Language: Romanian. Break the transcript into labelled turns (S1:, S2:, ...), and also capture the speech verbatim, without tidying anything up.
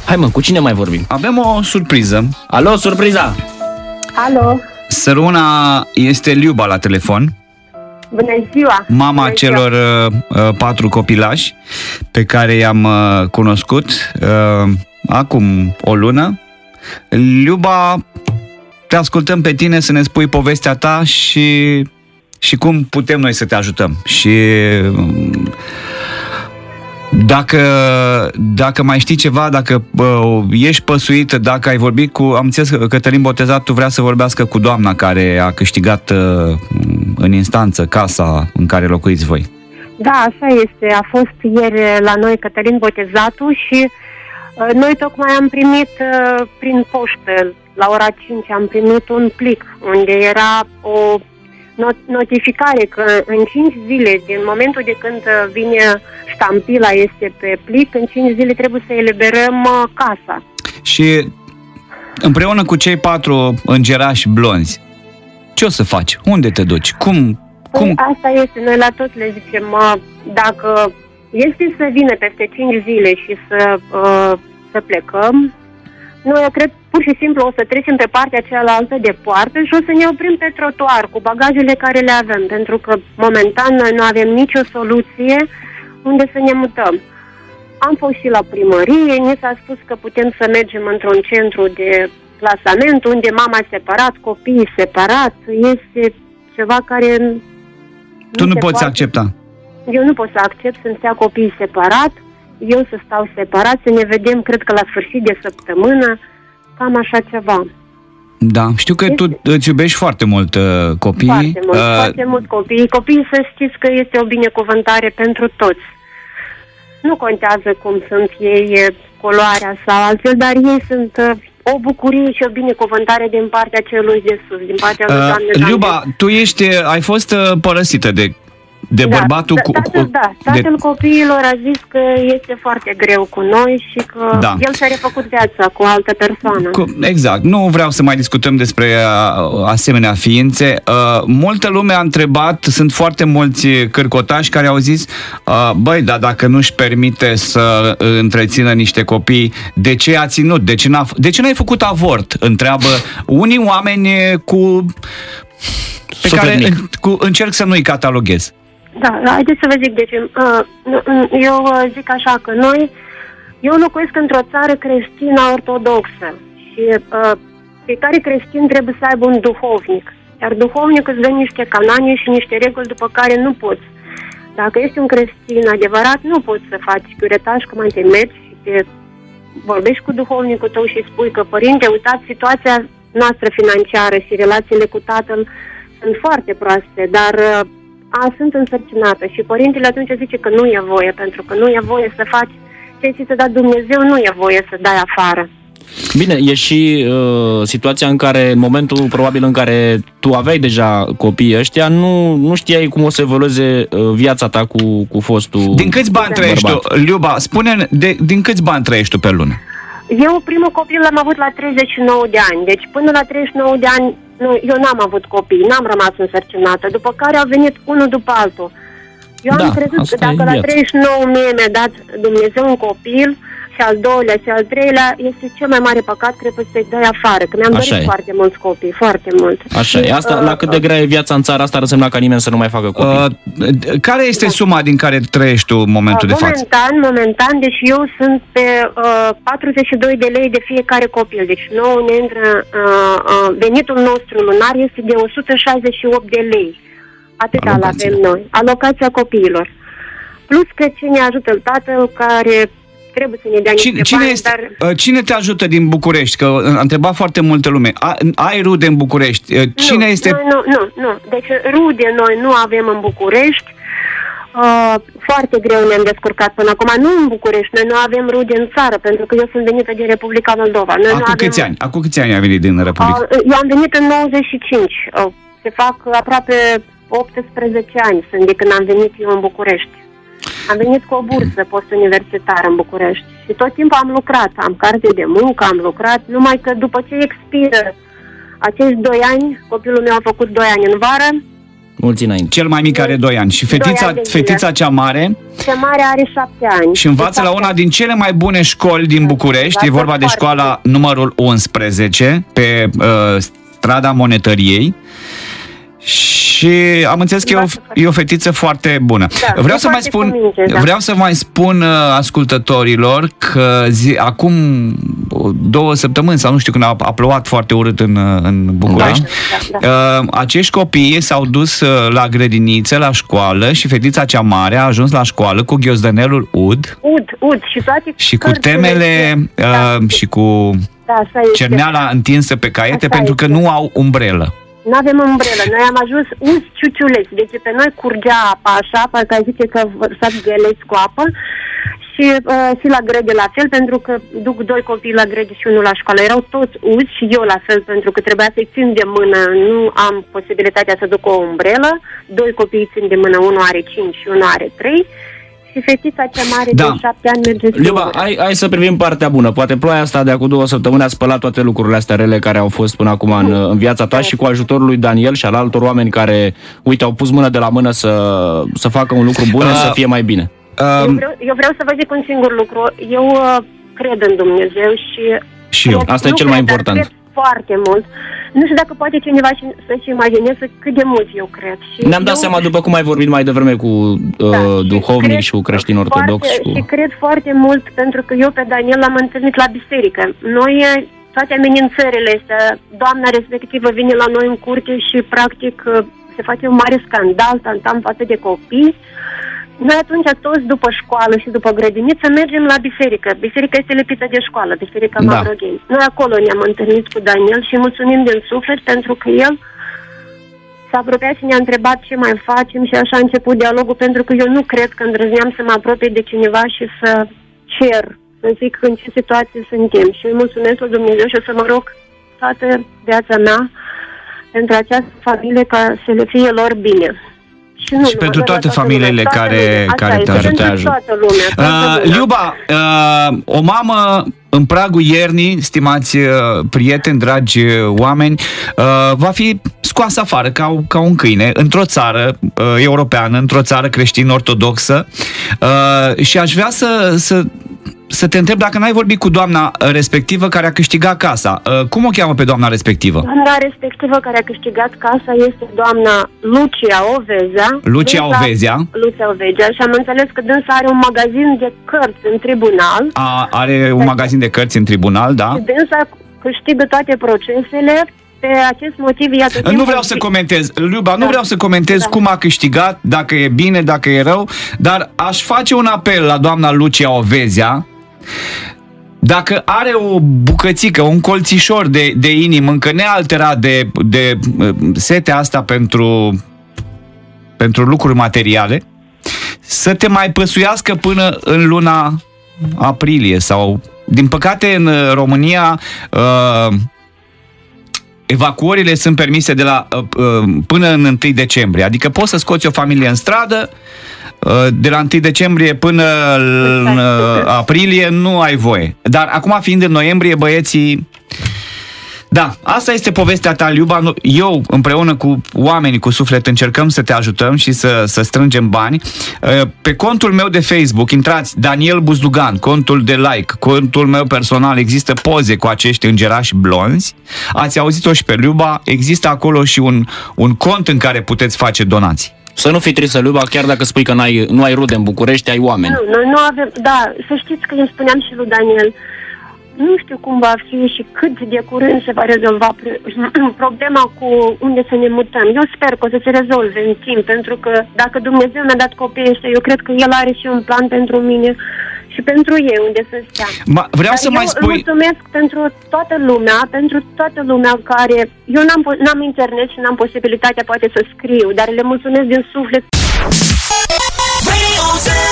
S1: Hai mă, cu cine mai vorbim?
S2: Avem o surpriză.
S1: Alo, surpriza!
S3: Alo!
S2: Săruna este Liuba la telefon.
S3: Bună ziua!
S2: Mama
S3: Bună
S2: celor uh, patru copilași pe care i-am uh, cunoscut uh, acum o lună. Liuba, te ascultăm pe tine să ne spui povestea ta și, și cum putem noi să te ajutăm. Și dacă, dacă mai știi ceva, dacă uh, ești păsuită, dacă ai vorbit cu... Am înțeles că Cătălin Botezatu vrea să vorbească cu doamna care a câștigat uh, în instanță casa în care locuiți voi.
S3: Da, așa este. A fost ieri la noi Cătălin Botezatu și uh, noi tocmai am primit uh, prin poștă, la ora cinci am primit un plic unde era o not- notificare că în cinci zile, din momentul de când vine ștampila este pe plic, în cinci zile trebuie să eliberăm uh, casa.
S2: Și împreună cu cei patru îngerași blonzi, ce o să faci? Unde te duci? Cum? Cum?
S3: Păi asta este, noi la toți le zicem, uh, dacă este să vină peste cinci zile și să, uh, să plecăm, noi, eu cred, pur și simplu o să trecem pe partea cealaltă de poartă și o să ne oprim pe trotuar cu bagajele care le avem, pentru că momentan noi nu avem nicio soluție unde să ne mutăm. Am fost și la primărie, ni s-a spus că putem să mergem într-un centru de plasament unde mama separat, copiii separat, este ceva care...
S2: Tu nu
S3: se
S2: poți
S3: poate.
S2: accepta.
S3: Eu nu pot să accept să-mi stea copiii separat, eu să stau separat, să ne vedem, cred că la sfârșit de săptămână, cam așa ceva.
S2: Da, știu că
S3: este...
S2: tu îți iubești foarte mult uh, copiii.
S3: Foarte mult, uh... foarte mult copiii. Copiii, să știți că este o binecuvântare pentru toți. Nu contează cum sunt ei, culoarea sau altfel, dar ei sunt uh, o bucurie și o binecuvântare din partea celui de sus, din partea lui Doamne.
S2: Uh, Liuba, tu ești, ai fost uh, părăsită de de
S3: da,
S2: bărbatul
S3: da,
S2: cu...
S3: Tatăl, da, tatăl de... copiilor a zis că este foarte greu cu noi și că
S2: da.
S3: el și-a refăcut viața cu o altă persoană.
S2: Cu, exact. Nu vreau să mai discutăm despre uh, asemenea ființe. Uh, multă lume a întrebat, sunt foarte mulți cârcotași care au zis uh, băi, dar dacă nu-și permite să întrețină niște copii, de ce a ținut? De ce, n-a, de ce n-ai făcut avort? Întreabă unii oameni cu... pe
S1: Sofernic.
S2: care cu, încerc să nu-i cataloghez.
S3: Da, haideți să vă zic de ce. Uh, eu zic așa că noi, eu locuiesc într-o țară creștină ortodoxă și uh, fiecare creștin trebuie să aibă un duhovnic. Iar duhovnicul îți dă niște canane și niște reguli după care nu poți. Dacă ești un creștin adevărat, nu poți să faci chiuretaj, cum te mergi și te vorbești cu duhovnicul tău și spui că, părinte, uitați, situația noastră financiară și relațiile cu tatăl sunt foarte proaste, dar... Uh, A, sunt însărcinată și părintele atunci zice că nu e voie, pentru că nu e voie să faci ce ți-a dat Dumnezeu, nu e voie să dai afară.
S1: Bine, e și uh, situația în care, în momentul probabil în care tu aveai deja copiii ăștia, nu, nu știai cum o să evolueze uh, viața ta cu, cu fostul
S2: Din câți bani
S1: bărbat.
S2: trăiești tu, Liuba? Spune, de, din câți bani trăiești tu pe lună?
S3: Eu primul copil l-am avut la treizeci și nouă de ani, deci până la treizeci și nouă de ani nu, eu n-am avut copii, n-am rămas însărcinată, după care au venit unul după altul. Eu
S1: Da,
S3: am crezut că dacă la treizeci și nouă mie mi-a dat Dumnezeu un copil și al doilea și al treilea, este cel mai mare păcat, cred că să-i dai afară, că mi-am
S1: Așa
S3: dorit
S1: e.
S3: foarte mulți copii, foarte mult.
S1: Așa e. Asta,
S3: uh,
S1: la cât de grea e viața în țara asta, ar însemna ca nimeni să nu mai facă copii.
S2: Uh, care este suma din care trăiești tu în momentul
S3: uh,
S2: de față?
S3: Momentan, momentan, deci eu sunt pe uh, patruzeci și doi de lei de fiecare copil, deci nouă ne intră, uh, uh, venitul nostru lunar este de o sută șaizeci și opt de lei. Atâta îl avem noi, alocația copiilor. Plus că cine ajută tatăl care... trebuie să ne dea niște
S2: Cine, cine,
S3: bani,
S2: este,
S3: dar...
S2: cine te ajută din București? Că a întrebat foarte multă lume. A, ai rude în București? Cine
S3: nu,
S2: este...
S3: Nu, nu, nu, nu. Deci rude noi nu avem în București. Uh, foarte greu ne-am descurcat până acum. Nu în București, noi nu avem rude în țară, pentru că eu sunt venită din Republica Moldova. Noi
S2: Acum
S3: nu avem...
S2: câți ani? Acum câți ani ai venit din Republica?
S3: Uh, eu am venit în nouăzeci și cinci. Uh, se fac aproape optsprezece ani sunt de când am venit eu în București. Am venit cu o bursă post-universitară în București și tot timpul am lucrat, am carte de muncă, am lucrat, numai că după ce expiră acești doi ani, copilul meu a făcut doi ani în vară,
S1: Mulți înainte.
S2: Cel mai mic are doi ani. Și fetița, fetița cea mare...
S3: Cea mare are șapte ani.
S2: Și învață la una din cele mai bune școli din București. E vorba de școala numărul unsprezece, pe uh, strada Monetăriei. Și am înțeles că e o, e o fetiță foarte bună. Da, vreau, să mai spun, minge, da. vreau să mai spun uh, ascultătorilor că zi, acum două săptămâni, sau nu știu, când a, a plouat foarte urât în, în București, da, da, da. Uh, acești copii s-au dus uh, la grădiniță, la școală, și fetița cea mare a ajuns la școală cu ghiozdănelul ud.
S3: Ud, ud și toate
S2: și cu temele uh, da. și cu da, cerneala întinsă pe caiete, asta pentru că este. Nu au umbrelă.
S3: Nu avem umbrelă. Noi am ajuns uz ciuciuleți. Deci pe noi curgea apa așa, parcă ai zice că vărsați găleți cu apă. Și, uh, și la grădi la fel, pentru că duc doi copii la grădi și unul la școală. Erau toți uzi și eu la fel, pentru că trebuia să-i țin de mână. Nu am posibilitatea să duc o umbrelă. Doi copii țin de mână, unul are cinci și unul are trei. Și fetița cea mare da. de șapte ani merge singură.
S1: Liuba, hai, hai să privim partea bună. Poate ploaia asta de acum două săptămâni a spălat toate lucrurile astea rele care au fost până acum în, în viața ta, și cu ajutorul lui Daniel și al altor oameni care, uite, au pus mână de la mână să, să facă un lucru bun, uh, să fie mai bine.
S3: Uh, eu, vreau, eu vreau să vă zic un singur lucru. Eu uh, cred în Dumnezeu și...
S2: Și eu.
S1: Asta e cel mai important.
S3: Cred foarte mult. Nu știu dacă poate cineva să-și imagineze cât de mult eu cred. Și
S1: Ne-am dat
S3: eu...
S1: seama, după cum ai vorbit mai devreme cu uh, da, duhovnic și, și cu creștin ortodox.
S3: Foarte,
S1: și, cu...
S3: și cred foarte mult, pentru că eu pe Daniel l-am întâlnit la biserică. Noi, toate amenințările astea, doamna respectivă vine la noi în curte și practic se face un mare scandal, tantam față de copii. Noi atunci toți după școală și după grădiniță mergem la biserică. Biserica este lipită de școală, Biserica da. Mavrogheni. Noi acolo ne-am întâlnit cu Daniel și mulțumim din suflet pentru că el s-a apropiat și ne-a întrebat ce mai facem și așa a început dialogul, pentru că eu nu cred că îndrăzneam să mă apropie de cineva și să cer, să zic în ce situație suntem. Și îi mulțumesc lui Dumnezeu și o să mă rog toată viața mea pentru această familie ca să le fie lor bine. Și, nu,
S2: și nu, pentru toate familiile
S3: toată
S2: care,
S3: lumea.
S2: care te ajută.
S3: Toată lumea, toată
S2: uh, Liuba, uh, o mamă în pragul iernii, stimați uh, prieteni, dragi uh, oameni, uh, va fi scoasă afară ca, ca un câine într-o țară uh, europeană, într-o țară creștin-ortodoxă, uh, și aș vrea să... să să te întreb dacă n-ai vorbit cu doamna respectivă care a câștigat casa. Cum o cheamă pe doamna respectivă?
S3: Doamna respectivă care a câștigat casa este doamna Lucia Ovezea.
S2: Lucia dânsa, Ovezea.
S3: Lucia Ovezea. Și am înțeles că dânsa are un magazin de cărți în tribunal.
S2: A, are un magazin de cărți în tribunal, da.
S3: Și dânsa câștigă toate procesele. Pe acest motiv, iată...
S2: Nu vreau să comentez, Liuba, da. nu vreau să comentez da. cum a câștigat, dacă e bine, dacă e rău, dar aș face un apel la doamna Lucia Ovezea. Dacă are o bucățică, un colțișor de, de inimă încă nealterat de, de setea asta pentru, pentru lucruri materiale, să te mai păsuiască până în luna aprilie. Sau, din păcate, în România uh, evacuările sunt permise de la, uh, până în întâi decembrie. Adică poți să scoți o familie în stradă de la întâi decembrie până în aprilie nu ai voie. Dar acum, fiind în noiembrie, băieții... Da, asta este povestea ta, Liuba. Eu, împreună cu oamenii cu suflet, încercăm să te ajutăm și să, să strângem bani. Pe contul meu de Facebook, intrați Daniel Buzdugan, contul de like, contul meu personal, există poze cu acești îngerași blonzi. Ați auzit-o și pe Liuba, există acolo și un, un cont în care puteți face donații.
S1: Să nu fii tristă, Liuba, chiar dacă spui că n-ai, nu ai rude în București, ai oameni.
S3: Nu, noi nu avem, da, să știți că îmi spuneam și lui Daniel, nu știu cum va fi și cât de curând se va rezolva problema cu unde să ne mutăm. Eu sper că o să se rezolve în timp, pentru că dacă Dumnezeu mi-a dat copiii ăștia, eu cred că El are și un plan pentru mine și pentru ei unde să stea.
S2: Ma, vreau
S3: Dar
S2: să
S3: eu
S2: mai spui...
S3: mulțumesc pentru toată lumea, pentru toată lumea care... Eu n-am, n-am internet și n-am posibilitatea poate să scriu, dar le mulțumesc din suflet.